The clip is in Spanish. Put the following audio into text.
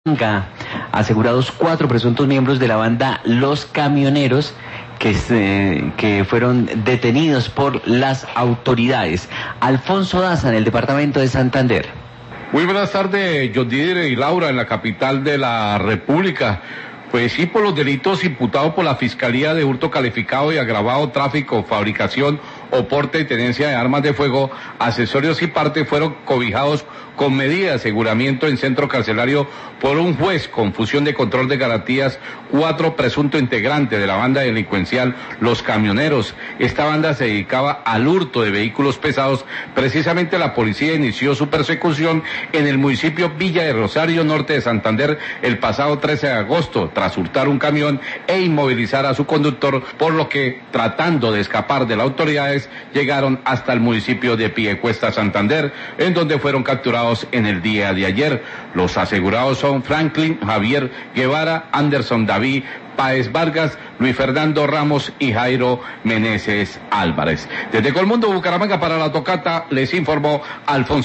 Asegurados 4 presuntos miembros de la banda Los Camioneros que fueron detenidos por las autoridades. Alfonso Daza, en el departamento de Santander. Muy buenas tardes, Jodier y Laura, en la capital de la República. Pues sí, por los delitos imputados por la Fiscalía de Hurto Calificado y Agravado, Tráfico, Fabricación o Porte y Tenencia de Armas de Fuego, accesorios y partes fueron cobijados con medida de aseguramiento en centro carcelario por un juez con función de control de garantías 4 presuntos integrantes de la banda delincuencial Los Camioneros. Esta banda se dedicaba al hurto de vehículos pesados. Precisamente la policía inició su persecución en el municipio Villa de Rosario, norte de Santander, el pasado 13 de agosto, tras hurtar un camión e inmovilizar a su conductor, por lo que, tratando de escapar de las autoridades, llegaron hasta el municipio de Piedecuesta, Santander, en donde fueron capturados en el día de ayer. Los asegurados son Franklin Javier Guevara, Anderson David Páez Vargas, Luis Fernando Ramos y Jairo Meneses Álvarez. Desde Colmundo, Bucaramanga, para La Tocata, les informó Alfonso.